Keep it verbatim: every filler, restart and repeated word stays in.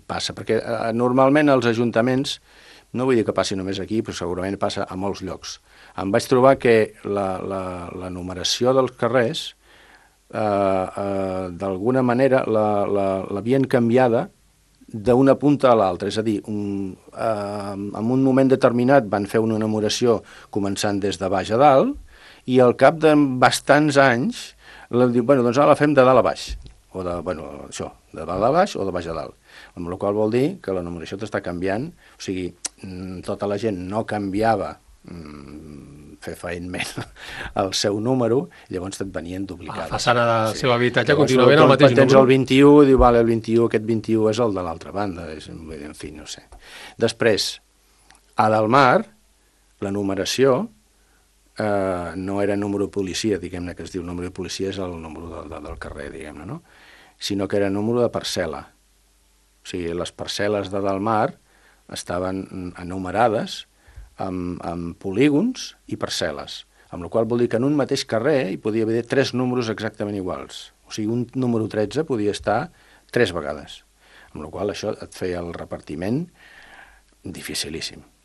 passa, perquè eh, normalment els ajuntaments, no vull dir que passi només aquí, però segurament passa a molts llocs. Em vaig trobar que la, la, la numeració dels carrers, eh, eh, d'alguna manera, l'havien la, la, canviada d'una punta a l'altra, és a dir, un, eh, en un moment determinat van fer una numeració començant des de baix a dalt, i al cap de bastants anys, la, diu, bueno, doncs ara la fem de dalt a baix, o de, bueno, això, de dalt a baix o de baix a dalt, amb la qual vol dir que la numeració t'està canviant, o sigui, tota la gent no canviava mm, fefaentment el seu número, llavors et venien duplicades. A la façana del sí. seu habitatge llavors, continua ben el mateix tens número. el vint-i-u, diu, vale, el vint-i-u, aquest vint-i-u és el de l'altra banda, és, en fi, no sé. Després, a Dalmar, la numeració eh, no era número de policia, diguem-ne, que es diu número de policia és el número de, de, del carrer, diguem-ne, no? Sinó que era número de parcel·la. O sigui, les parcel·les de Dalmar estaven enumerades amb, amb polígons i parcel·les, amb la qual vol dir que en un mateix carrer hi podia haver tres números exactament iguals. O sigui, un número tretze podia estar tres vegades, amb la qual això et feia el repartiment dificilíssim.